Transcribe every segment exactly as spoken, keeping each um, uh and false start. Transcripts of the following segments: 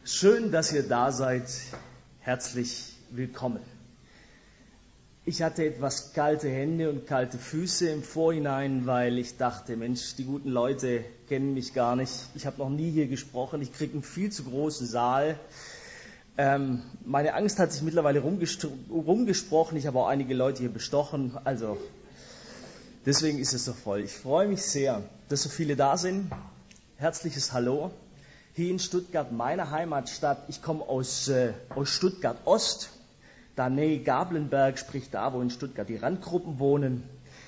Schön, dass ihr da seid. Herzlich willkommen. Ich hatte etwas kalte Hände und kalte Füße im Vorhinein, weil ich dachte, Mensch, die guten Leute kennen mich gar nicht. Ich habe noch nie hier gesprochen. Ich kriege einen viel zu großen Saal. Ähm, meine Angst hat sich mittlerweile rumgesprochen. Ich habe auch einige Leute hier bestochen. Also deswegen ist es so voll. Ich freue mich sehr, dass so viele da sind. Herzliches Hallo. Hier in Stuttgart, meine Heimatstadt. Ich komme aus, äh, aus Stuttgart-Ost, da Nähe Gablenberg, sprich da, wo in Stuttgart die Randgruppen wohnen.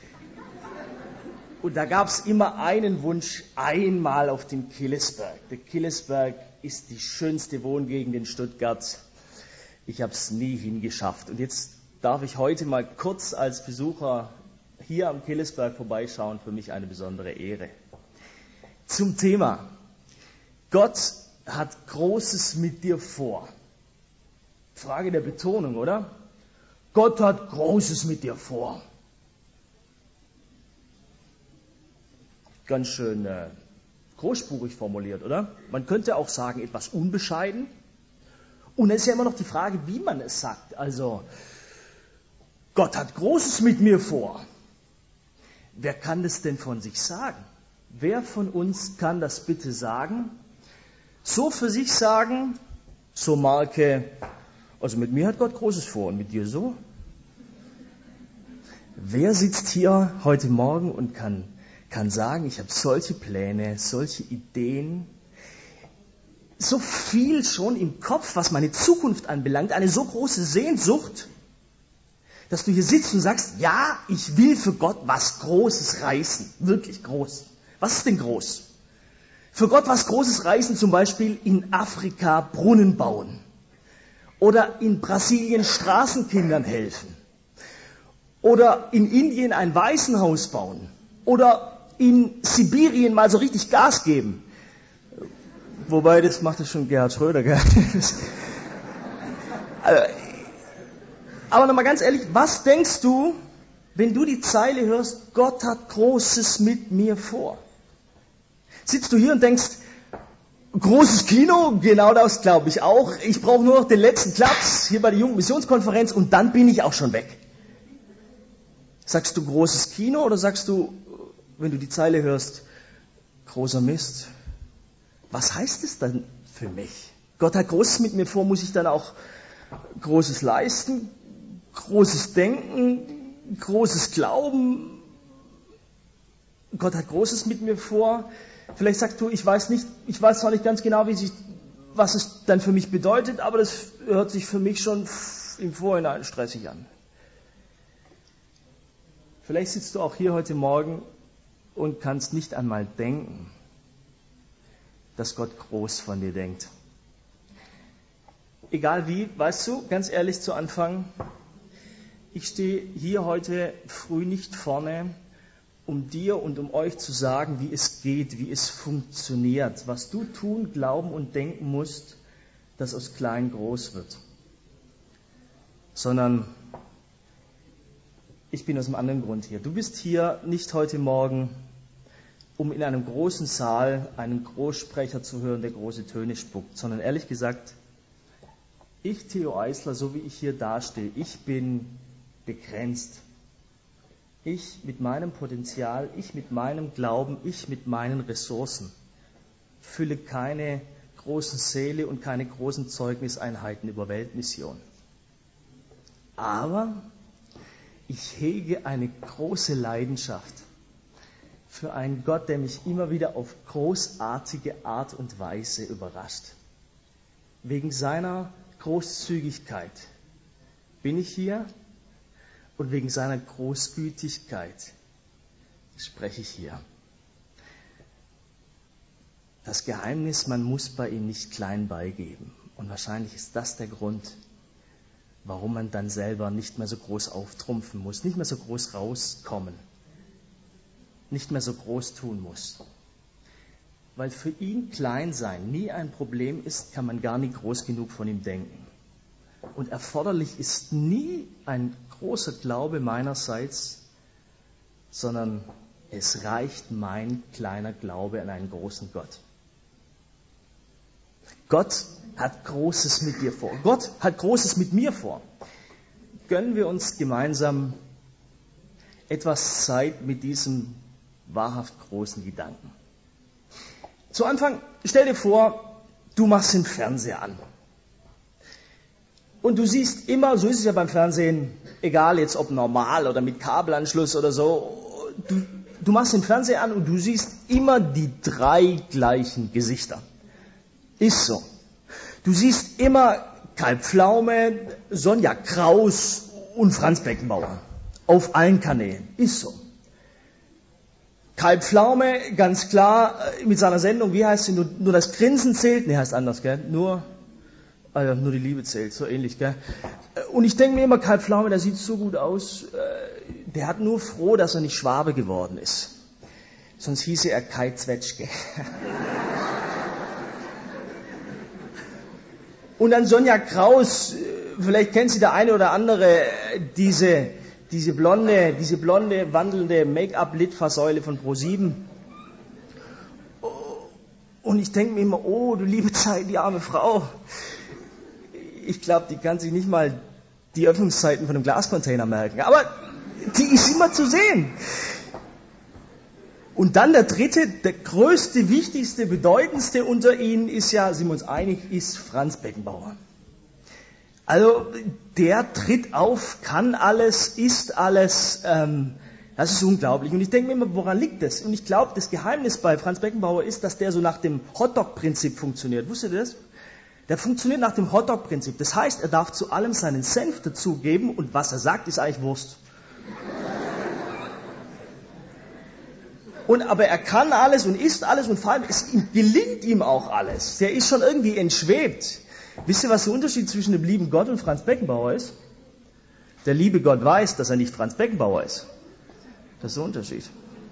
Und da gab es immer einen Wunsch, einmal auf den Killesberg. Der Killesberg ist die schönste Wohngegend in Stuttgart. Ich habe es nie hingeschafft. Und jetzt darf ich heute mal kurz als Besucher hier am Killesberg vorbeischauen. Für mich eine besondere Ehre. Zum Thema. Gott hat Großes mit dir vor. Frage der Betonung, oder? Gott hat Großes mit dir vor. Ganz schön äh, großspurig formuliert, oder? Man könnte auch sagen, etwas unbescheiden. Und es ist ja immer noch die Frage, wie man es sagt. Also, Gott hat Großes mit mir vor. Wer kann das denn von sich sagen? Wer von uns kann das bitte sagen? So für sich sagen, so Marke, also mit mir hat Gott Großes vor und mit dir so? Wer sitzt hier heute Morgen und kann, kann sagen, ich habe solche Pläne, solche Ideen, so viel schon im Kopf, was meine Zukunft anbelangt, eine so große Sehnsucht, dass du hier sitzt und sagst, ja, ich will für Gott was Großes reißen, wirklich groß. Was ist denn groß? Für Gott was Großes reißen, zum Beispiel in Afrika Brunnen bauen oder in Brasilien Straßenkindern helfen oder in Indien ein Waisenhaus bauen oder in Sibirien mal so richtig Gas geben. Wobei, das macht ja schon Gerhard Schröder, gell? Aber nochmal ganz ehrlich, was denkst du, wenn du die Zeile hörst, Gott hat Großes mit mir vor? Sitzt du hier und denkst, großes Kino, genau das glaube ich auch. Ich brauche nur noch den letzten Klaps hier bei der Jungen Missionskonferenz und dann bin ich auch schon weg. Sagst du großes Kino oder sagst du, wenn du die Zeile hörst, großer Mist? Was heißt es dann für mich? Gott hat Großes mit mir vor, muss ich dann auch Großes leisten, Großes denken, Großes glauben? Gott hat Großes mit mir vor. Vielleicht sagst du, ich weiß nicht, ich weiß zwar nicht ganz genau, wie sich, was es dann für mich bedeutet, aber das hört sich für mich schon im Vorhinein stressig an. Vielleicht sitzt du auch hier heute Morgen und kannst nicht einmal denken, dass Gott groß von dir denkt. Egal wie, weißt du, ganz ehrlich zu Anfang, ich stehe hier heute früh nicht vorne, um dir und um euch zu sagen, wie es geht, wie es funktioniert, was du tun, glauben und denken musst, dass aus klein groß wird. Sondern ich bin aus einem anderen Grund hier. Du bist hier nicht heute Morgen, um in einem großen Saal einen Großsprecher zu hören, der große Töne spuckt, sondern ehrlich gesagt, ich, Theo Eisler, so wie ich hier dastehe, ich bin begrenzt. Ich mit meinem Potenzial, ich mit meinem Glauben, ich mit meinen Ressourcen fülle keine großen Säle und keine großen Zeugniseinheiten über Weltmission. Aber ich hege eine große Leidenschaft für einen Gott, der mich immer wieder auf großartige Art und Weise überrascht. Wegen seiner Großzügigkeit bin ich hier. Und wegen seiner Großgütigkeit spreche ich hier. Das Geheimnis, man muss bei ihm nicht klein beigeben. Und wahrscheinlich ist das der Grund, warum man dann selber nicht mehr so groß auftrumpfen muss, nicht mehr so groß rauskommen, nicht mehr so groß tun muss. Weil für ihn klein sein nie ein Problem ist, kann man gar nicht groß genug von ihm denken. Und erforderlich ist nie ein großer Glaube meinerseits, sondern es reicht mein kleiner Glaube an einen großen Gott. Gott hat Großes mit dir vor. Gott hat Großes mit mir vor. Gönnen wir uns gemeinsam etwas Zeit mit diesem wahrhaft großen Gedanken. Zu Anfang, stell dir vor, du machst den Fernseher an. Und du siehst immer, so ist es ja beim Fernsehen, egal jetzt ob normal oder mit Kabelanschluss oder so, du, du machst den Fernseher an und du siehst immer die drei gleichen Gesichter. Ist so. Du siehst immer Kai Pflaume, Sonja Kraus und Franz Beckenbauer. Auf allen Kanälen. Ist so. Kai Pflaume, ganz klar, mit seiner Sendung, wie heißt sie, nur, nur das Grinsen zählt? Nee, heißt anders, gell? Nur, also nur die Liebe zählt, so ähnlich, gell? Und ich denke mir immer, Kai Pflaume, der sieht so gut aus, der hat nur froh, dass er nicht Schwabe geworden ist. Sonst hieße er Kai Zwetschge. Und dann Sonja Kraus, vielleicht kennt sie der eine oder andere, diese, diese blonde, diese blonde, wandelnde Make-up-Litfaßsäule von ProSieben. Und ich denke mir immer, oh, du liebe Zeit, die arme Frau. Ich glaube, die kann sich nicht mal die Öffnungszeiten von einem Glascontainer merken. Aber die ist immer zu sehen. Und dann der dritte, der größte, wichtigste, bedeutendste unter ihnen ist ja, sind wir uns einig, ist Franz Beckenbauer. Also der tritt auf, kann alles, ist alles, ähm, das ist unglaublich. Und ich denke mir immer, woran liegt das? Und ich glaube, das Geheimnis bei Franz Beckenbauer ist, dass der so nach dem Hotdog-Prinzip funktioniert. Wusstet ihr das? Der funktioniert nach dem Hotdog-Prinzip. Das heißt, er darf zu allem seinen Senf dazugeben und was er sagt, ist eigentlich Wurst. Und, aber er kann alles und isst alles und vor allem, es gelingt ihm auch alles. Der ist schon irgendwie entschwebt. Wisst ihr, was der Unterschied zwischen dem lieben Gott und Franz Beckenbauer ist? Der liebe Gott weiß, dass er nicht Franz Beckenbauer ist. Das ist der Unterschied.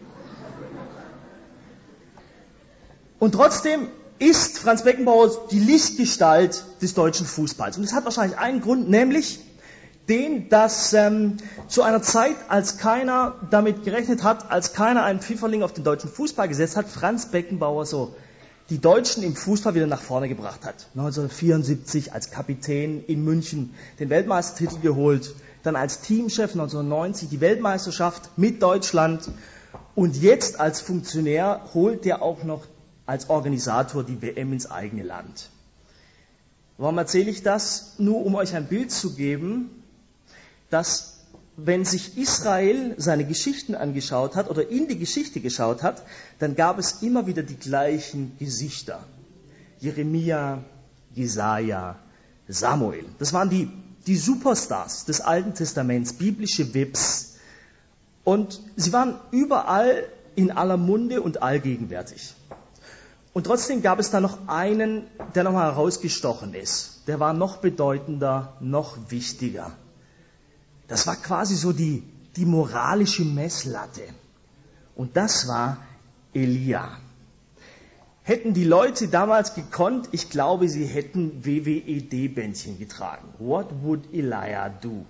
Und trotzdem ist Franz Beckenbauer die Lichtgestalt des deutschen Fußballs. Und das hat wahrscheinlich einen Grund, nämlich den, dass ähm, zu einer Zeit, als keiner damit gerechnet hat, als keiner einen Pfifferling auf den deutschen Fußball gesetzt hat, Franz Beckenbauer so die Deutschen im Fußball wieder nach vorne gebracht hat. neunzehnhundertvierundsiebzig als Kapitän in München den Weltmeistertitel geholt, dann als Teamchef neunzehnhundertneunzig die Weltmeisterschaft mit Deutschland und jetzt als Funktionär holt er auch noch als Organisator die W M ins eigene Land. Warum erzähle ich das? Nur um euch ein Bild zu geben, dass wenn sich Israel seine Geschichten angeschaut hat oder in die Geschichte geschaut hat, dann gab es immer wieder die gleichen Gesichter. Jeremia, Jesaja, Samuel. Das waren die, die Superstars des Alten Testaments, biblische Vips. Und sie waren überall in aller Munde und allgegenwärtig. Und trotzdem gab es da noch einen, der nochmal herausgestochen ist. Der war noch bedeutender, noch wichtiger. Das war quasi so die, die moralische Messlatte. Und das war Elia. Hätten die Leute damals gekonnt, ich glaube, sie hätten W W E D-Bändchen getragen. What would Elijah do?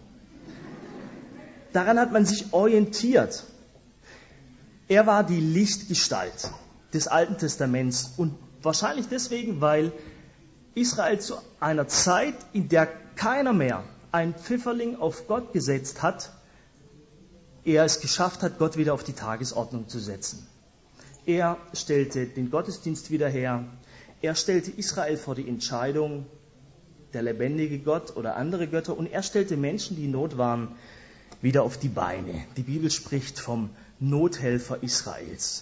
Daran hat man sich orientiert. Er war die Lichtgestalt des Alten Testaments und wahrscheinlich deswegen, weil Israel zu einer Zeit, in der keiner mehr ein Pfifferling auf Gott gesetzt hat, er es geschafft hat, Gott wieder auf die Tagesordnung zu setzen. Er stellte den Gottesdienst wieder her. Er stellte Israel vor die Entscheidung, der lebendige Gott oder andere Götter. Und er stellte Menschen, die in Not waren, wieder auf die Beine. Die Bibel spricht vom Nothelfer Israels.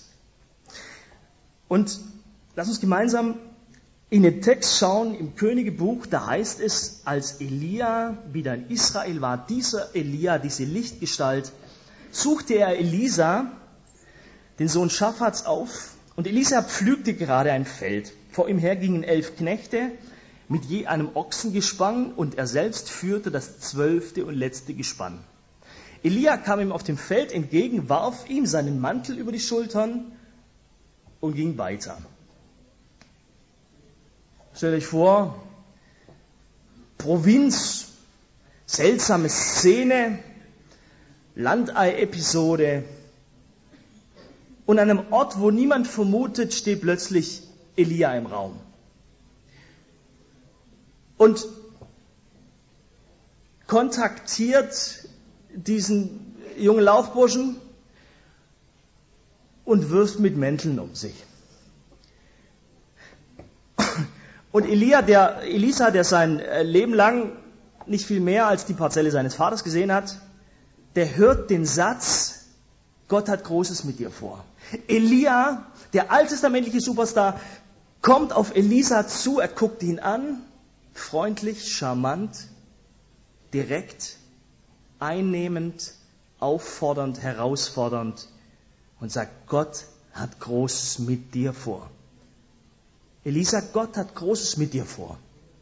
Und lass uns gemeinsam in den Text schauen, im Königebuch, da heißt es, als Elia wieder in Israel war, dieser Elia, diese Lichtgestalt, suchte er Elisa, den Sohn Schaphats, auf, und Elisa pflügte gerade ein Feld. Vor ihm her gingen elf Knechte mit je einem Ochsengespann, und er selbst führte das zwölfte und letzte Gespann. Elia kam ihm auf dem Feld entgegen, warf ihm seinen Mantel über die Schultern und ging weiter. Stellt euch vor, Provinz, seltsame Szene, Landei-Episode. Und an einem Ort, wo niemand vermutet, steht plötzlich Elia im Raum. und kontaktiert diesen jungen Laufburschen und wirft mit Mänteln um sich. Und Elia, der, Elisa, der sein Leben lang nicht viel mehr als die Parzelle seines Vaters gesehen hat, der hört den Satz, Gott hat Großes mit dir vor. Elia, der alttestamentliche Superstar, kommt auf Elisa zu, er guckt ihn an, freundlich, charmant, direkt, einnehmend, auffordernd, herausfordernd und sagt, Gott hat Großes mit dir vor. Elisa, Gott hat Großes mit dir vor.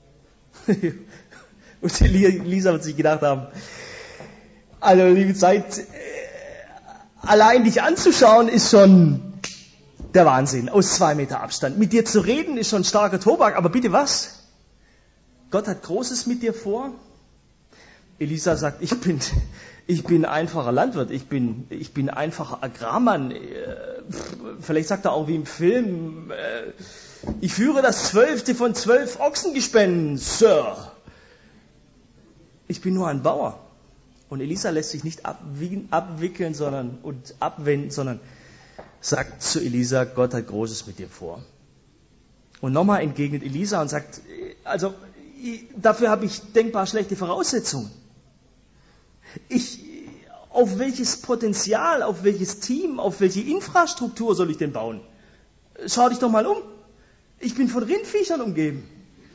Und Elisa wird sich gedacht haben, also liebe Zeit, allein dich anzuschauen ist schon der Wahnsinn, aus zwei Meter Abstand. Mit dir zu reden ist schon starker Tobak, aber bitte was? Gott hat Großes mit dir vor? Elisa sagt, ich bin, ich bin einfacher Landwirt, ich bin, ich bin einfacher Agrarmann. Vielleicht sagt er auch wie im Film, ich führe das zwölfte von zwölf Ochsengespännen, Sir. Ich bin nur ein Bauer. Und Elisa lässt sich nicht abwickeln sondern, und abwenden, sondern sagt zu Elisa, Gott hat Großes mit dir vor. Und nochmal entgegnet Elisa und sagt, also dafür habe ich denkbar schlechte Voraussetzungen. Ich, auf welches Potenzial, auf welches Team, auf welche Infrastruktur soll ich denn bauen? Schau dich doch mal um. Ich bin von Rindviechern umgeben.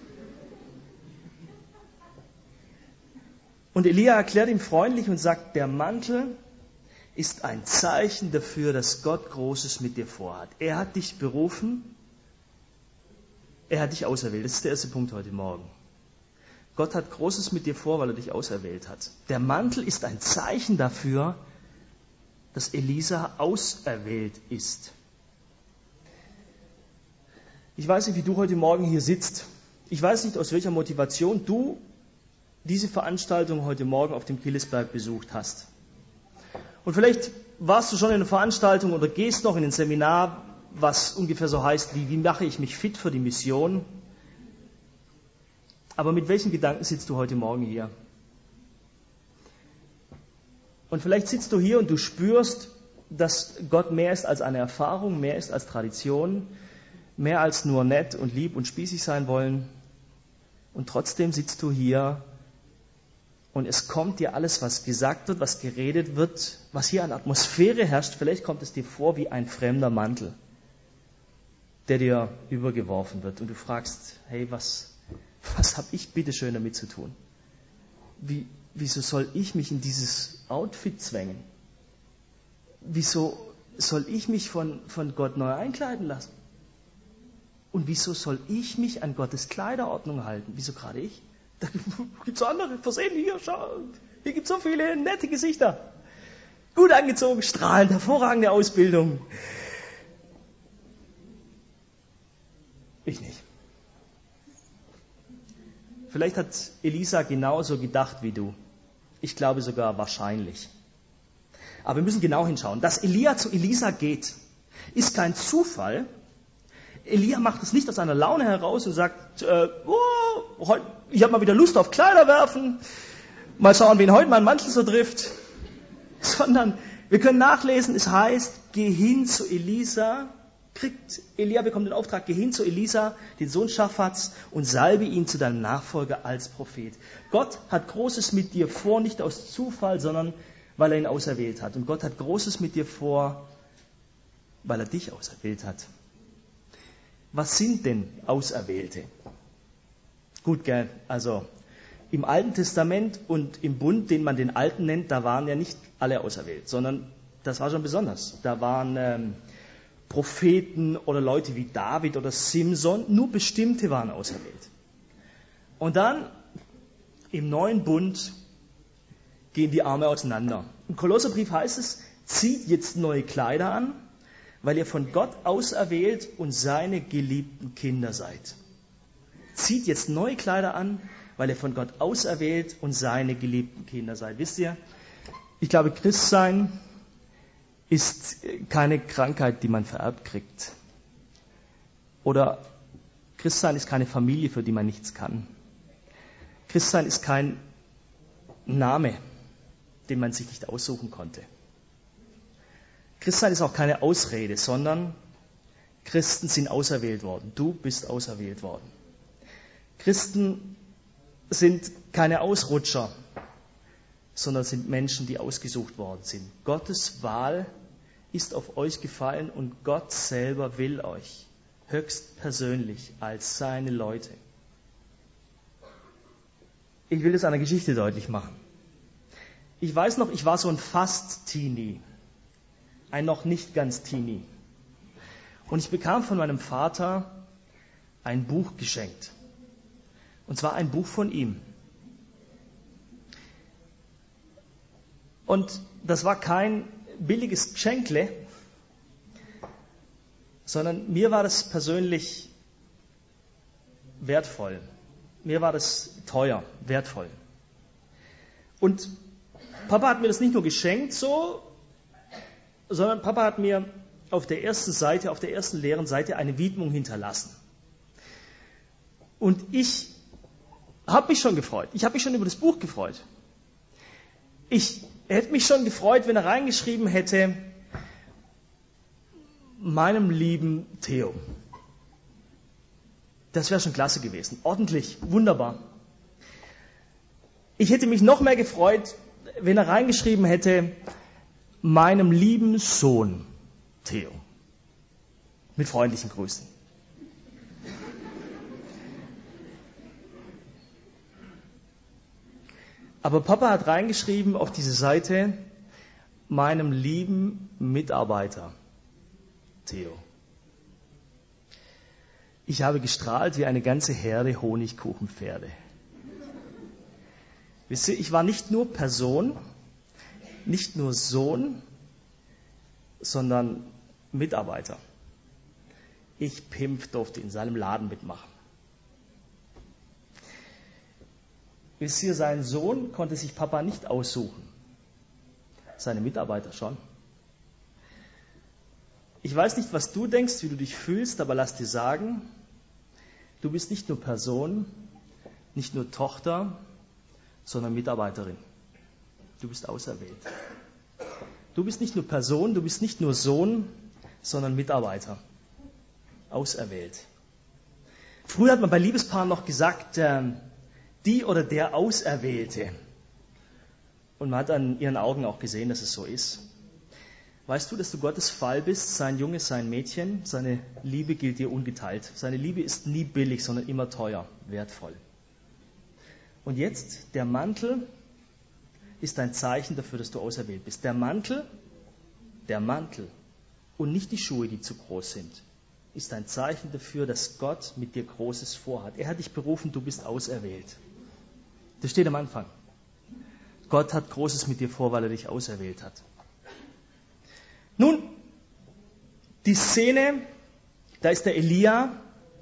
Und Elia erklärt ihm freundlich und sagt, der Mantel ist ein Zeichen dafür, dass Gott Großes mit dir vorhat. Er hat dich berufen, er hat dich auserwählt. Das ist der erste Punkt heute Morgen. Gott hat Großes mit dir vor, weil er dich auserwählt hat. Der Mantel ist ein Zeichen dafür, dass Elisa auserwählt ist. Ich weiß nicht, wie du heute Morgen hier sitzt. Ich weiß nicht, aus welcher Motivation du diese Veranstaltung heute Morgen auf dem Killesberg besucht hast. Und vielleicht warst du schon in einer Veranstaltung oder gehst noch in ein Seminar, was ungefähr so heißt, wie, wie mache ich mich fit für die Mission? Aber mit welchen Gedanken sitzt du heute Morgen hier? Und vielleicht sitzt du hier und du spürst, dass Gott mehr ist als eine Erfahrung, mehr ist als Tradition, mehr als nur nett und lieb und spießig sein wollen. Und trotzdem sitzt du hier und es kommt dir alles, was gesagt wird, was geredet wird, was hier an Atmosphäre herrscht, vielleicht kommt es dir vor wie ein fremder Mantel, der dir übergeworfen wird. Und du fragst, hey, was, was habe ich bitte schön damit zu tun? Wie, wieso soll ich mich in dieses Outfit zwängen? Wieso soll ich mich von, von Gott neu einkleiden lassen? Und wieso soll ich mich an Gottes Kleiderordnung halten? Wieso gerade ich? Da gibt es andere, versehen hier, schau, hier gibt es so viele nette Gesichter. Gut angezogen, strahlend, hervorragende Ausbildung. Ich nicht. Vielleicht hat Elisa genauso gedacht wie du. Ich glaube sogar wahrscheinlich. Aber wir müssen genau hinschauen. Dass Elia zu Elisa geht, ist kein Zufall. Elia macht es nicht aus einer Laune heraus und sagt, äh, oh, ich habe mal wieder Lust auf Kleider werfen, mal schauen, wen heute mein Mantel so trifft. Sondern wir können nachlesen, es heißt, geh hin zu Elisa, kriegt, Elia bekommt den Auftrag, geh hin zu Elisa, den Sohn Schaphats, und salbe ihn zu deinem Nachfolger als Prophet. Gott hat Großes mit dir vor, nicht aus Zufall, sondern weil er ihn auserwählt hat. Und Gott hat Großes mit dir vor, weil er dich auserwählt hat. Was sind denn Auserwählte? Gut, gell, also im Alten Testament und im Bund, den man den Alten nennt, da waren ja nicht alle auserwählt, sondern das war schon besonders. Da waren ähm, Propheten oder Leute wie David oder Simson, nur bestimmte waren auserwählt. Und dann im neuen Bund gehen die Arme auseinander. Im Kolosserbrief heißt es, zieht jetzt neue Kleider an, weil ihr von Gott auserwählt und seine geliebten Kinder seid. Zieht jetzt neue Kleider an, weil ihr von Gott auserwählt und seine geliebten Kinder seid. Wisst ihr, ich glaube, Christsein ist keine Krankheit, die man vererbt kriegt. Oder Christsein ist keine Familie, für die man nichts kann. Christsein ist kein Name, den man sich nicht aussuchen konnte. Christsein ist auch keine Ausrede, sondern Christen sind auserwählt worden. Du bist auserwählt worden. Christen sind keine Ausrutscher, sondern sind Menschen, die ausgesucht worden sind. Gottes Wahl ist auf euch gefallen und Gott selber will euch höchstpersönlich als seine Leute. Ich will es an einer Geschichte deutlich machen. Ich weiß noch, ich war so ein Fast-Teenie, ein noch nicht ganz Teenie. Und ich bekam von meinem Vater ein Buch geschenkt. Und zwar ein Buch von ihm. Und das war kein billiges Geschenkle, sondern mir war das persönlich wertvoll. Mir war das teuer, wertvoll. Und Papa hat mir das nicht nur geschenkt so, sondern Papa hat mir auf der ersten Seite, auf der ersten leeren Seite eine Widmung hinterlassen. Und ich habe mich schon gefreut. Ich habe mich schon über das Buch gefreut. Ich hätte mich schon gefreut, wenn er reingeschrieben hätte, meinem lieben Theo. Das wäre schon klasse gewesen. Ordentlich, wunderbar. Ich hätte mich noch mehr gefreut, wenn er reingeschrieben hätte, meinem lieben Sohn Theo. Mit freundlichen Grüßen. Aber Papa hat reingeschrieben auf diese Seite, meinem lieben Mitarbeiter Theo. Ich habe gestrahlt wie eine ganze Herde Honigkuchenpferde. Wisst ihr, ich war nicht nur Person, nicht nur Sohn, sondern Mitarbeiter. Ich, Pimp, durfte in seinem Laden mitmachen. Wisst ihr, sein Sohn konnte sich Papa nicht aussuchen. Seine Mitarbeiter schon. Ich weiß nicht, was du denkst, wie du dich fühlst, aber lass dir sagen, du bist nicht nur Person, nicht nur Tochter, sondern Mitarbeiterin. Du bist auserwählt. Du bist nicht nur Person, du bist nicht nur Sohn, sondern Mitarbeiter. Auserwählt. Früher hat man bei Liebespaaren noch gesagt, äh, die oder der Auserwählte. Und man hat an ihren Augen auch gesehen, dass es so ist. Weißt du, dass du Gottes Fall bist, sein Junge, sein Mädchen? Seine Liebe gilt dir ungeteilt. Seine Liebe ist nie billig, sondern immer teuer, wertvoll. Und jetzt, der Mantel ist ein Zeichen dafür, dass du auserwählt bist. Der Mantel, der Mantel und nicht die Schuhe, die zu groß sind, ist ein Zeichen dafür, dass Gott mit dir Großes vorhat. Er hat dich berufen, du bist auserwählt. Das steht am Anfang. Gott hat Großes mit dir vor, weil er dich auserwählt hat. Nun, die Szene, da ist der Elia,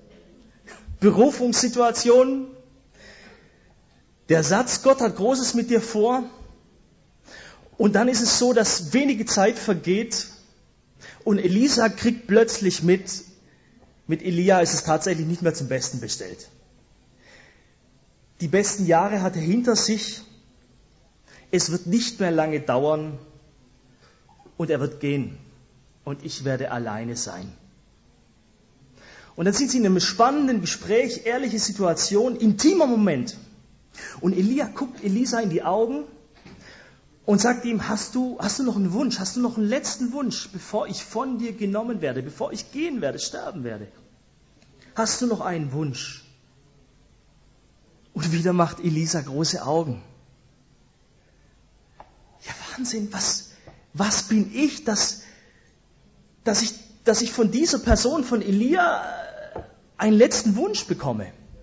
Berufungssituation, der Satz, Gott hat Großes mit dir vor, und dann ist es so, dass wenige Zeit vergeht und Elisa kriegt plötzlich mit, mit Elia ist es tatsächlich nicht mehr zum Besten bestellt. Die besten Jahre hat er hinter sich, es wird nicht mehr lange dauern, und er wird gehen. Und ich werde alleine sein. Und dann sind sie in einem spannenden Gespräch, ehrliche Situation, intimer Moment. Und Elia guckt Elisa in die Augen und sagt ihm, hast du, hast du noch einen Wunsch? Hast du noch einen letzten Wunsch, bevor ich von dir genommen werde, bevor ich gehen werde, sterben werde? Hast du noch einen Wunsch? Und wieder macht Elisa große Augen. Ja, Wahnsinn, was... Was bin ich, dass, dass ich, dass ich von dieser Person, von Elia, einen letzten Wunsch bekomme?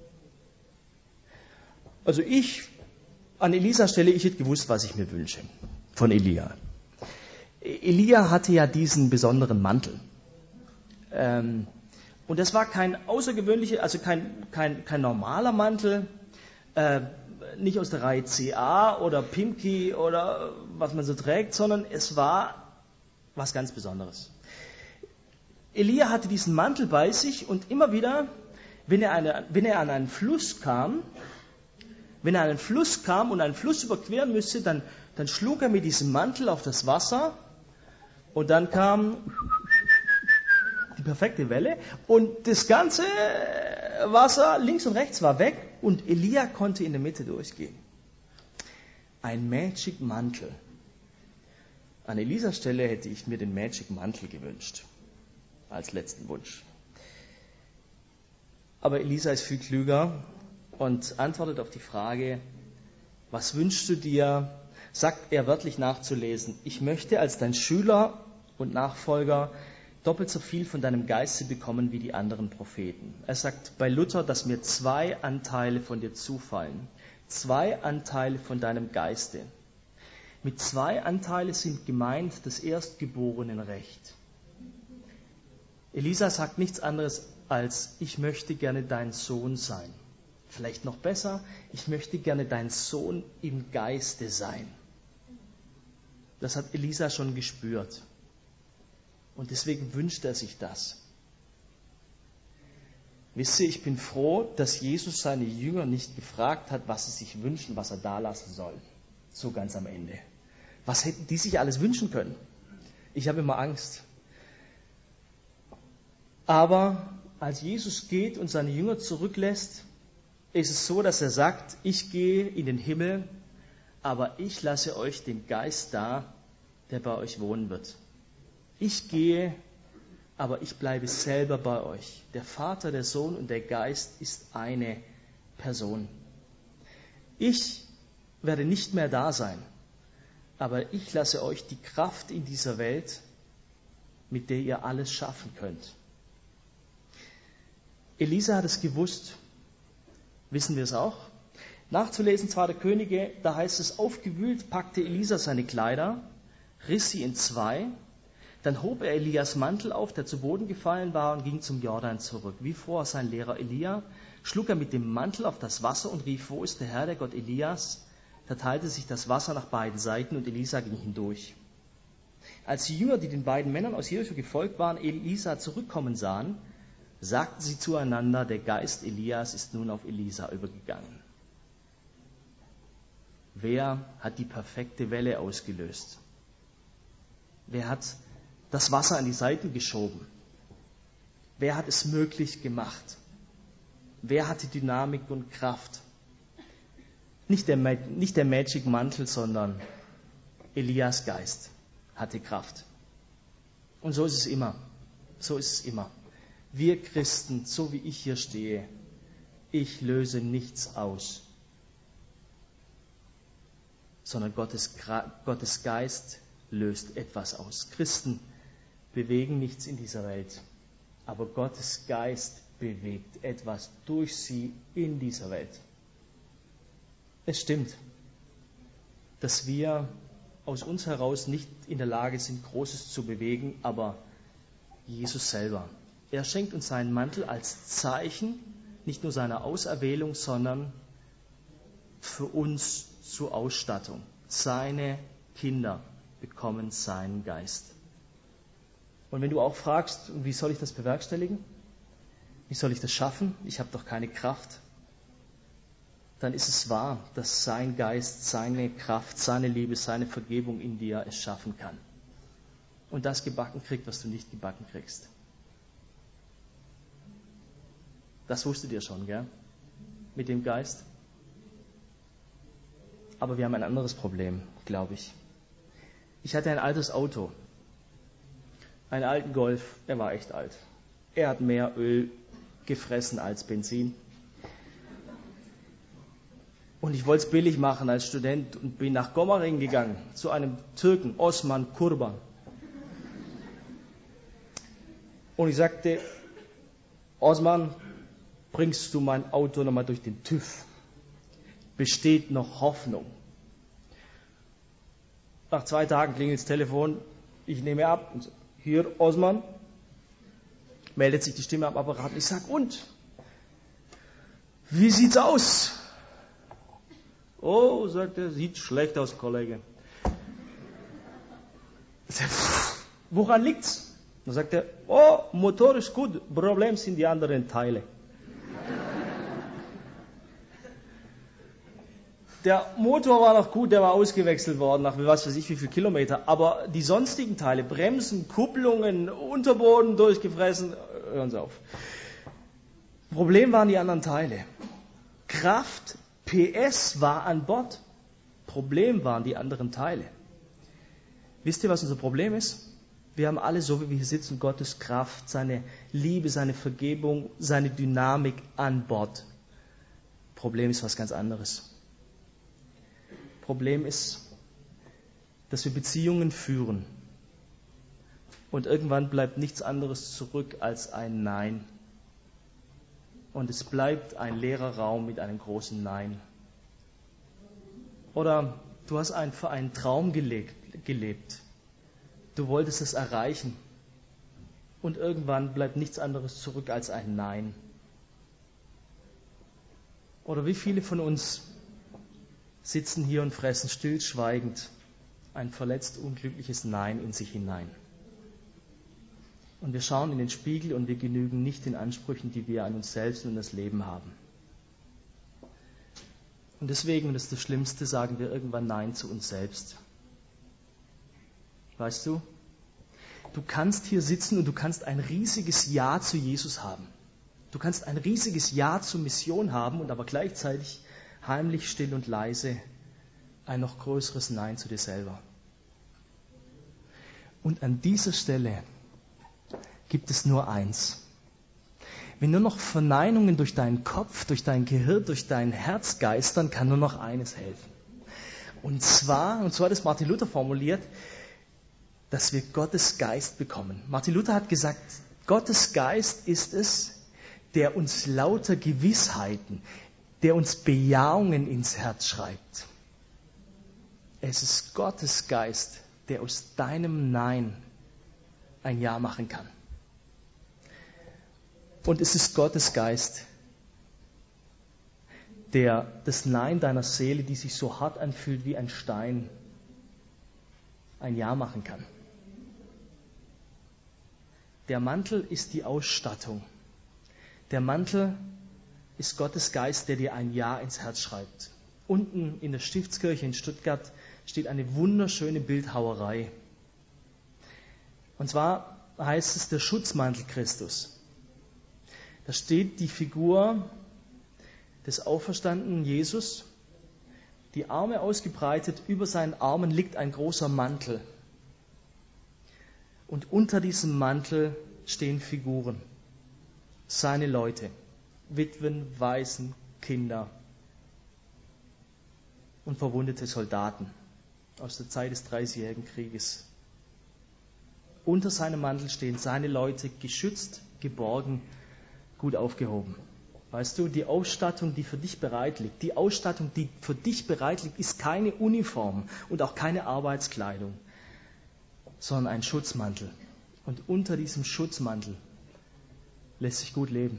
Also ich, an Elisas Stelle, ich hätte gewusst, was ich mir wünsche von Elia. Elia hatte ja diesen besonderen Mantel. Ähm, und das war kein außergewöhnlicher, also kein, kein, kein normaler Mantel, äh, nicht aus der Reihe C A oder Pimki oder was man so trägt, sondern es war was ganz Besonderes. Elia hatte diesen Mantel bei sich und immer wieder, wenn er, eine, wenn er an einen Fluss kam, Wenn er an einen Fluss kam und einen Fluss überqueren müsste, dann, dann schlug er mit diesem Mantel auf das Wasser und dann kam die perfekte Welle und das ganze Wasser links und rechts war weg und Elia konnte in der Mitte durchgehen. Ein Magic Mantel. An Elisas Stelle hätte ich mir den Magic Mantel gewünscht, als letzten Wunsch. Aber Elisa ist viel klüger und antwortet auf die Frage, was wünschst du dir? Sagt er wörtlich nachzulesen, ich möchte als dein Schüler und Nachfolger doppelt so viel von deinem Geiste bekommen wie die anderen Propheten. Er sagt bei Luther, dass mir zwei Anteile von dir zufallen. Zwei Anteile von deinem Geiste. Mit zwei Anteilen sind gemeint das Erstgeborenenrecht. Elisa sagt nichts anderes als, ich möchte gerne dein Sohn sein. Vielleicht noch besser, ich möchte gerne dein Sohn im Geiste sein. Das hat Elisa schon gespürt. Und deswegen wünscht er sich das. Wisst ihr, ich bin froh, dass Jesus seine Jünger nicht gefragt hat, was sie sich wünschen, was er da lassen soll. So ganz am Ende. Was hätten die sich alles wünschen können? Ich habe immer Angst. Aber als Jesus geht und seine Jünger zurücklässt, ist es so, dass er sagt, ich gehe in den Himmel, aber ich lasse euch den Geist da, der bei euch wohnen wird. Ich gehe, aber ich bleibe selber bei euch. Der Vater, der Sohn und der Geist ist eine Person. Ich werde nicht mehr da sein, aber ich lasse euch die Kraft in dieser Welt, mit der ihr alles schaffen könnt. Elisa hat es gewusst, wissen wir es auch. Nachzulesen, zweiter Könige, da heißt es, aufgewühlt packte Elisa seine Kleider, riss sie in zwei, dann hob er Elias Mantel auf, der zu Boden gefallen war, und ging zum Jordan zurück. Wie vorher sein Lehrer Elia, schlug er mit dem Mantel auf das Wasser und rief, wo ist der Herr, der Gott Elias? Da teilte sich das Wasser nach beiden Seiten und Elisa ging hindurch. Als die Jünger, die den beiden Männern aus Jericho gefolgt waren, Elisa zurückkommen sahen, sagten sie zueinander, der Geist Elias ist nun auf Elisa übergegangen. Wer hat die perfekte Welle ausgelöst? Wer hat das Wasser an die Seiten geschoben? Wer hat es möglich gemacht? Wer hat die Dynamik und Kraft? Nicht der, nicht der Magic Mantel, sondern Elias Geist hatte Kraft. Und so ist es immer. So ist es immer. Wir Christen, so wie ich hier stehe, ich löse nichts aus, sondern Gottes, Gottes Geist löst etwas aus. Christen bewegen nichts in dieser Welt, aber Gottes Geist bewegt etwas durch sie in dieser Welt. Es stimmt, dass wir aus uns heraus nicht in der Lage sind, Großes zu bewegen, aber Jesus selber. Er schenkt uns seinen Mantel als Zeichen, nicht nur seiner Auserwählung, sondern für uns zur Ausstattung. Seine Kinder bekommen seinen Geist. Und wenn du auch fragst, wie soll ich das bewerkstelligen? Wie soll ich das schaffen? Ich habe doch keine Kraft. Dann ist es wahr, dass sein Geist, seine Kraft, seine Liebe, seine Vergebung in dir es schaffen kann. Und das gebacken kriegt, was du nicht gebacken kriegst. Das wusstet ihr schon, gell? Mit dem Geist. Aber wir haben ein anderes Problem, glaube ich. Ich hatte ein altes Auto. Einen alten Golf. Er war echt alt. Er hat mehr Öl gefressen als Benzin. Und ich wollte es billig machen als Student und bin nach Gomaring gegangen, zu einem Türken, Osman Kurban. Und ich sagte, Osman, bringst du mein Auto nochmal durch den TÜV? Besteht noch Hoffnung? Nach zwei Tagen klingelt das Telefon, ich nehme ab und sage, hier Osman, meldet sich die Stimme am Apparat. Ich sage, und? Wie sieht's aus? Oh, sagt er, sieht schlecht aus, Kollege. Ich sage, woran liegt's? Dann sagt er, oh, Motor ist gut, Problem sind die anderen Teile. Der Motor war noch gut, der war ausgewechselt worden nach was weiß ich wie viel Kilometer, aber die sonstigen Teile, Bremsen, Kupplungen, Unterboden durchgefressen, hören Sie auf. Problem waren die anderen Teile. Kraft, P S war an Bord. Problem waren die anderen Teile. Wisst ihr, was unser Problem ist? Wir haben alle, so wie wir hier sitzen, Gottes Kraft, seine Liebe, seine Vergebung, seine Dynamik an Bord. Problem ist was ganz anderes. Problem ist, dass wir Beziehungen führen und irgendwann bleibt nichts anderes zurück als ein Nein. Und es bleibt ein leerer Raum mit einem großen Nein. Oder du hast einen, für einen Traum gelebt, gelebt. Du wolltest es erreichen und irgendwann bleibt nichts anderes zurück als ein Nein. Oder wie viele von uns sitzen hier und fressen stillschweigend ein verletzt unglückliches Nein in sich hinein. Und wir schauen in den Spiegel und wir genügen nicht den Ansprüchen, die wir an uns selbst und das Leben haben. Und deswegen, und das ist das Schlimmste, sagen wir irgendwann Nein zu uns selbst. Weißt du, du kannst hier sitzen und du kannst ein riesiges Ja zu Jesus haben. Du kannst ein riesiges Ja zur Mission haben und aber gleichzeitig heimlich, still und leise ein noch größeres Nein zu dir selber. Und an dieser Stelle gibt es nur eins. Wenn nur noch Verneinungen durch deinen Kopf, durch dein Gehirn, durch dein Herz geistern, kann nur noch eines helfen. Und zwar, und so hat es Martin Luther formuliert, dass wir Gottes Geist bekommen. Martin Luther hat gesagt, Gottes Geist ist es, der uns lauter Gewissheiten, der uns Bejahungen ins Herz schreibt. Es ist Gottes Geist, der aus deinem Nein ein Ja machen kann. Und es ist Gottes Geist, der das Nein deiner Seele, die sich so hart anfühlt wie ein Stein, ein Ja machen kann. Der Mantel ist die Ausstattung. Der Mantel ist Gottes Geist, der dir ein Ja ins Herz schreibt. Unten in der Stiftskirche in Stuttgart steht eine wunderschöne Bildhauerei. Und zwar heißt es der Schutzmantel Christus. Da steht die Figur des auferstandenen Jesus, die Arme ausgebreitet, über seinen Armen liegt ein großer Mantel. Und unter diesem Mantel stehen Figuren, seine Leute. Witwen, Waisen, Kinder und verwundete Soldaten aus der Zeit des Dreißigjährigen Krieges. Unter seinem Mantel stehen seine Leute, geschützt, geborgen, gut aufgehoben. Weißt du, die Ausstattung, die für dich bereit liegt, die Ausstattung, die für dich bereit liegt, ist keine Uniform und auch keine Arbeitskleidung, sondern ein Schutzmantel. Und unter diesem Schutzmantel lässt sich gut leben.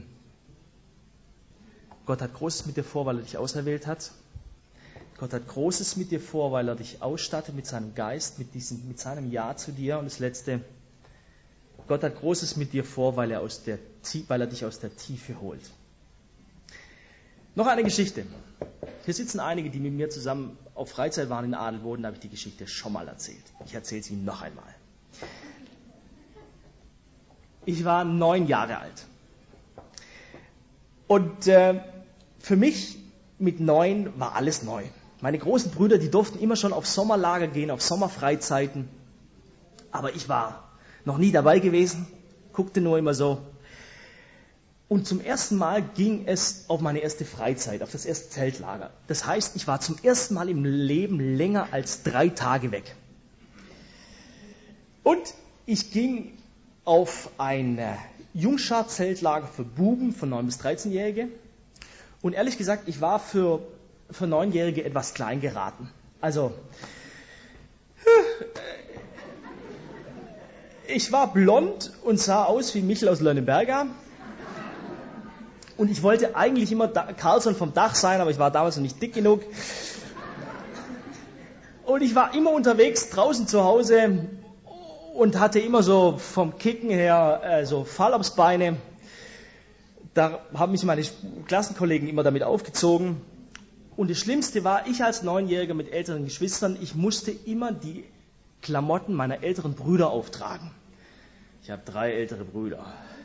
Gott hat Großes mit dir vor, weil er dich auserwählt hat. Gott hat Großes mit dir vor, weil er dich ausstattet mit seinem Geist, mit, diesem, mit seinem Ja zu dir. Und das Letzte, Gott hat Großes mit dir vor, weil er, aus der, weil er dich aus der Tiefe holt. Noch eine Geschichte. Hier sitzen einige, die mit mir zusammen auf Freizeit waren in Adelboden, da habe ich die Geschichte schon mal erzählt. Ich erzähle sie noch einmal. Ich war neun Jahre alt. Und äh, für mich mit neun war alles neu. Meine großen Brüder, die durften immer schon auf Sommerlager gehen, auf Sommerfreizeiten. Aber ich war noch nie dabei gewesen, guckte nur immer so. Und zum ersten Mal ging es auf meine erste Freizeit, auf das erste Zeltlager. Das heißt, ich war zum ersten Mal im Leben länger als drei Tage weg. Und ich ging auf ein Jungschar-Zeltlager für Buben von neun bis dreizehnjährige. Und ehrlich gesagt, ich war für, für Neunjährige etwas klein geraten. Also, ich war blond und sah aus wie Michel aus Lönneberger. Und ich wollte eigentlich immer Carlson vom Dach sein, aber ich war damals noch nicht dick genug. Und ich war immer unterwegs, draußen zu Hause und hatte immer so vom Kicken her äh, so Fallobstbeine. Da haben mich meine Klassenkollegen immer damit aufgezogen. Und das Schlimmste war, ich als Neunjähriger mit älteren Geschwistern, ich musste immer die Klamotten meiner älteren Brüder auftragen. Ich habe drei ältere Brüder.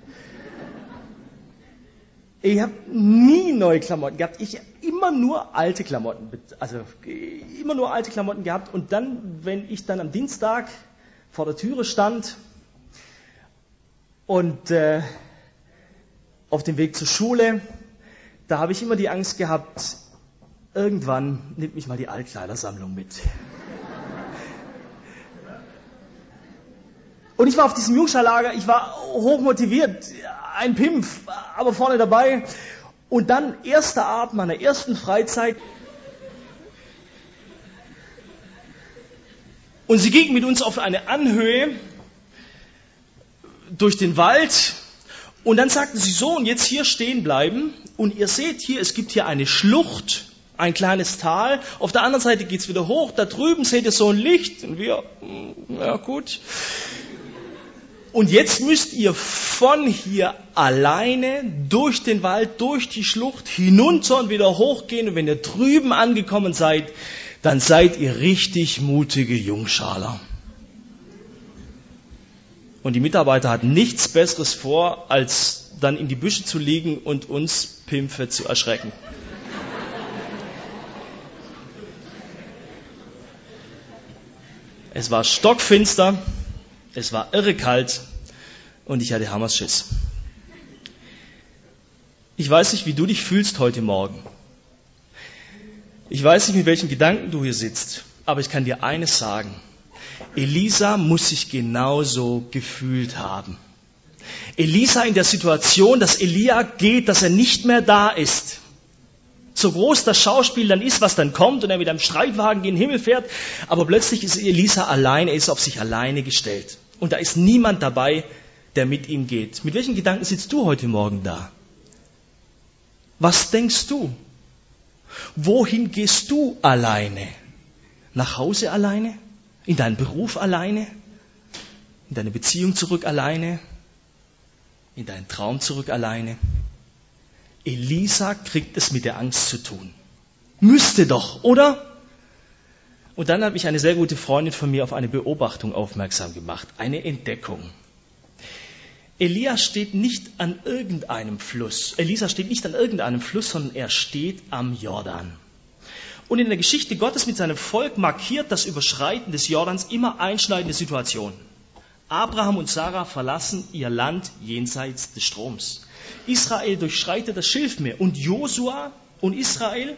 Ich habe nie neue Klamotten gehabt. Ich habe immer nur alte Klamotten, also immer nur alte Klamotten gehabt. Und dann, wenn ich dann am Dienstag vor der Türe stand und äh, auf dem Weg zur Schule, da habe ich immer die Angst gehabt, irgendwann nimmt mich mal die Altkleidersammlung mit. Und ich war auf diesem Jungscharlager, ich war hochmotiviert, ein Pimpf, aber vorne dabei. Und dann, erster Abend meiner ersten Freizeit. Und sie ging mit uns auf eine Anhöhe durch den Wald. Und dann sagten sie so, und jetzt hier stehen bleiben. Und ihr seht hier, es gibt hier eine Schlucht, ein kleines Tal. Auf der anderen Seite geht es wieder hoch. Da drüben seht ihr so ein Licht. Und wir, ja gut. Und jetzt müsst ihr von hier alleine durch den Wald, durch die Schlucht, hinunter und wieder hochgehen. Und wenn ihr drüben angekommen seid, dann seid ihr richtig mutige Jungschaler. Und die Mitarbeiter hatten nichts Besseres vor, als dann in die Büsche zu liegen und uns Pimpfe zu erschrecken. Es war stockfinster. Es war irre kalt und ich hatte Hammerschiss. Ich weiß nicht, wie du dich fühlst heute Morgen. Ich weiß nicht, mit welchen Gedanken du hier sitzt, aber ich kann dir eines sagen. Elisa muss sich genauso gefühlt haben. Elisa in der Situation, dass Elia geht, dass er nicht mehr da ist. So groß das Schauspiel dann ist, was dann kommt und er mit einem Streitwagen gen Himmel fährt, aber plötzlich ist Elisa allein, er ist auf sich alleine gestellt. Und da ist niemand dabei, der mit ihm geht. Mit welchen Gedanken sitzt du heute Morgen da? Was denkst du? Wohin gehst du alleine? Nach Hause alleine? In deinen Beruf alleine? In deine Beziehung zurück alleine? In deinen Traum zurück alleine? Elisa kriegt es mit der Angst zu tun. Müsste doch, oder? Und dann hat mich eine sehr gute Freundin von mir auf eine Beobachtung aufmerksam gemacht, eine Entdeckung. Elia steht nicht an irgendeinem Fluss. Elisa steht nicht an irgendeinem Fluss, sondern er steht am Jordan. Und in der Geschichte Gottes mit seinem Volk markiert das Überschreiten des Jordans immer einschneidende Situationen. Abraham und Sarah verlassen ihr Land jenseits des Stroms. Israel durchschreitet das Schilfmeer und Josua und Israel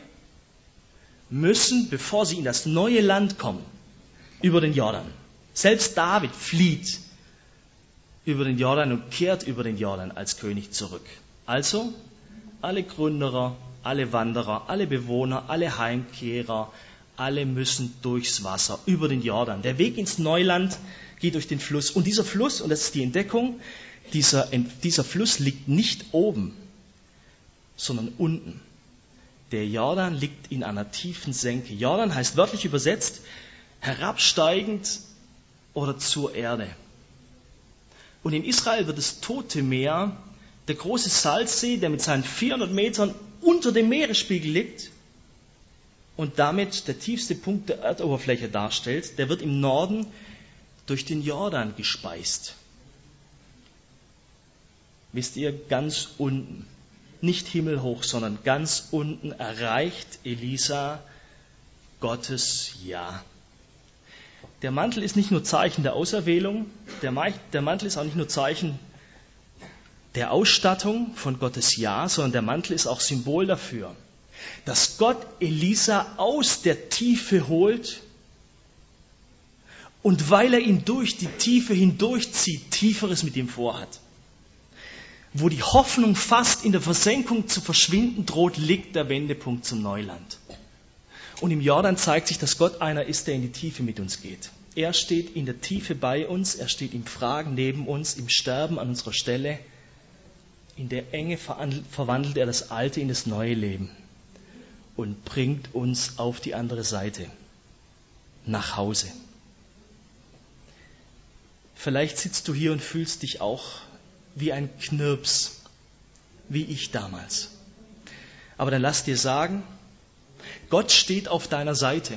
müssen, bevor sie in das neue Land kommen, über den Jordan. Selbst David flieht über den Jordan und kehrt über den Jordan als König zurück. Also alle Gründerer, alle Wanderer, alle Bewohner, alle Heimkehrer, alle müssen durchs Wasser, über den Jordan. Der Weg ins Neuland geht durch den Fluss. Und dieser Fluss, und das ist die Entdeckung, dieser, dieser Fluss liegt nicht oben, sondern unten. Der Jordan liegt in einer tiefen Senke. Jordan heißt wörtlich übersetzt herabsteigend oder zur Erde. Und in Israel wird das Tote Meer, der große Salzsee, der mit seinen vierhundert Metern unter dem Meeresspiegel liegt und damit der tiefste Punkt der Erdoberfläche darstellt, der wird im Norden durch den Jordan gespeist. Wisst ihr, ganz unten, nicht himmelhoch, sondern ganz unten erreicht Elisa Gottes Ja. Der Mantel ist nicht nur Zeichen der Auserwählung, der Mantel ist auch nicht nur Zeichen der Ausstattung von Gottes Ja, sondern der Mantel ist auch Symbol dafür, dass Gott Elisa aus der Tiefe holt und weil er ihn durch die Tiefe hindurchzieht, Tieferes mit ihm vorhat. Wo die Hoffnung fast in der Versenkung zu verschwinden droht, liegt der Wendepunkt zum Neuland. Und im Jordan zeigt sich, dass Gott einer ist, der in die Tiefe mit uns geht. Er steht in der Tiefe bei uns, er steht im Fragen neben uns, im Sterben an unserer Stelle. In der Enge verwandelt er das alte in das neue Leben und bringt uns auf die andere Seite, nach Hause. Vielleicht sitzt du hier und fühlst dich auch wie ein Knirps, wie ich damals. Aber dann lass dir sagen, Gott steht auf deiner Seite.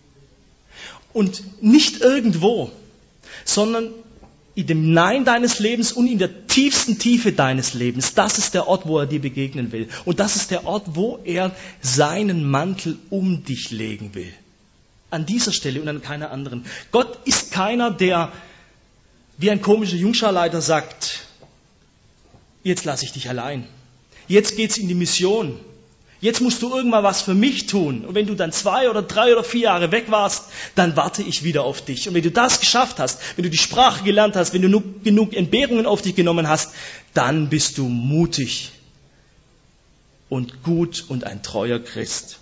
Und nicht irgendwo, sondern in dem Nein deines Lebens und in der tiefsten Tiefe deines Lebens. Das ist der Ort, wo er dir begegnen will. Und das ist der Ort, wo er seinen Mantel um dich legen will. An dieser Stelle und an keiner anderen. Gott ist keiner, der wie ein komischer Jungscharleiter sagt, jetzt lasse ich dich allein. Jetzt geht's in die Mission. Jetzt musst du irgendwann was für mich tun. Und wenn du dann zwei oder drei oder vier Jahre weg warst, dann warte ich wieder auf dich. Und wenn du das geschafft hast, wenn du die Sprache gelernt hast, wenn du genug, genug Entbehrungen auf dich genommen hast, dann bist du mutig und gut und ein treuer Christ.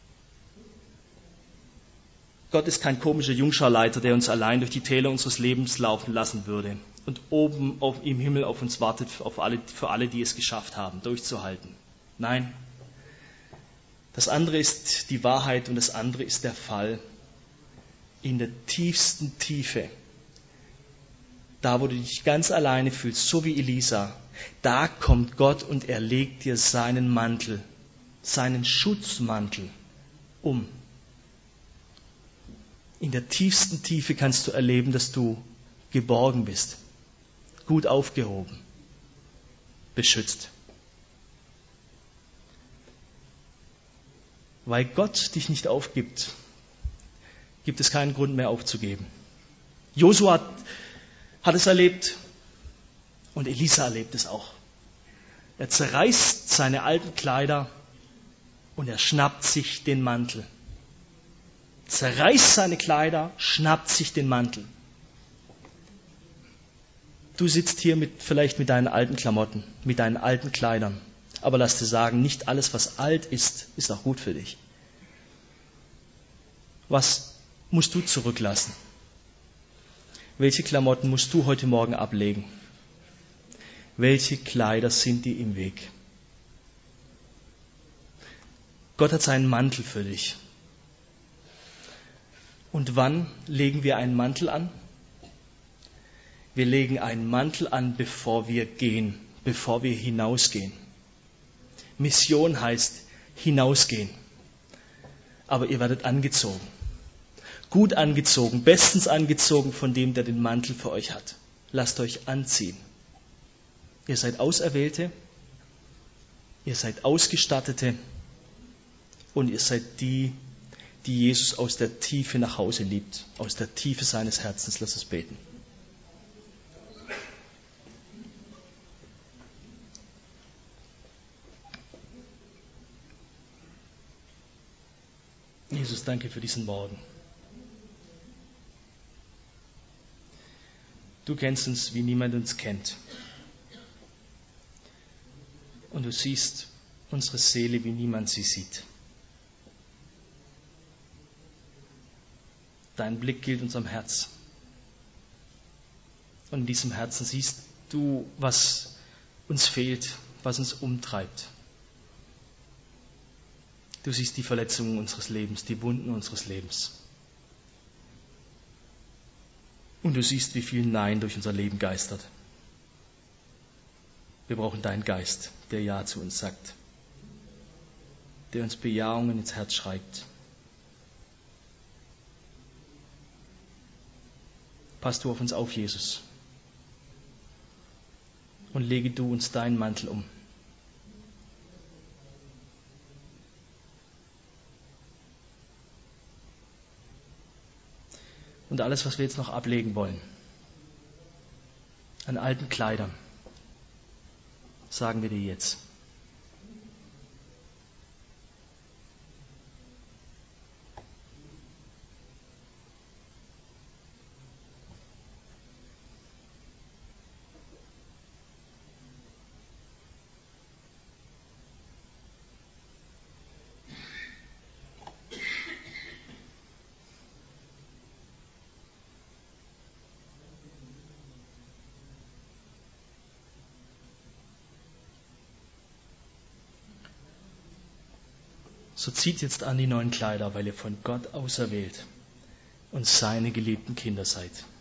Gott ist kein komischer Jungscharleiter, der uns allein durch die Täler unseres Lebens laufen lassen würde und oben auf, im Himmel auf uns wartet, auf alle, für alle, die es geschafft haben, durchzuhalten. Nein. Das andere ist die Wahrheit und das andere ist der Fall. In der tiefsten Tiefe, da wo du dich ganz alleine fühlst, so wie Elisa, da kommt Gott und er legt dir seinen Mantel, seinen Schutzmantel um. In der tiefsten Tiefe kannst du erleben, dass du geborgen bist, gut aufgehoben, beschützt. Weil Gott dich nicht aufgibt, gibt es keinen Grund mehr aufzugeben. Josua hat, hat es erlebt und Elisa erlebt es auch. Er zerreißt seine alten Kleider und er schnappt sich den Mantel. Zerreißt seine Kleider, schnappt sich den Mantel. Du sitzt hier mit, vielleicht mit deinen alten Klamotten, mit deinen alten Kleidern. Aber lass dir sagen, nicht alles, was alt ist, ist auch gut für dich. Was musst du zurücklassen? Welche Klamotten musst du heute Morgen ablegen? Welche Kleider sind dir im Weg? Gott hat seinen Mantel für dich. Und wann legen wir einen Mantel an? Wir legen einen Mantel an, bevor wir gehen, bevor wir hinausgehen. Mission heißt hinausgehen. Aber ihr werdet angezogen. Gut angezogen, bestens angezogen von dem, der den Mantel für euch hat. Lasst euch anziehen. Ihr seid Auserwählte, ihr seid Ausgestattete und ihr seid die, die Jesus aus der Tiefe nach Hause liebt. Aus der Tiefe seines Herzens. Lass uns beten. Jesus, danke für diesen Morgen. Du kennst uns, wie niemand uns kennt. Und du siehst unsere Seele, wie niemand sie sieht. Dein Blick gilt unserem Herz. Und in diesem Herzen siehst du, was uns fehlt, was uns umtreibt. Du siehst die Verletzungen unseres Lebens, die Wunden unseres Lebens. Und du siehst, wie viel Nein durch unser Leben geistert. Wir brauchen deinen Geist, der Ja zu uns sagt, der uns Bejahungen ins Herz schreibt. Pass du auf uns auf, Jesus, und lege du uns deinen Mantel um. Und alles, was wir jetzt noch ablegen wollen, an alten Kleidern, sagen wir dir jetzt. So zieht jetzt an die neuen Kleider, weil ihr von Gott auserwählt und seine geliebten Kinder seid.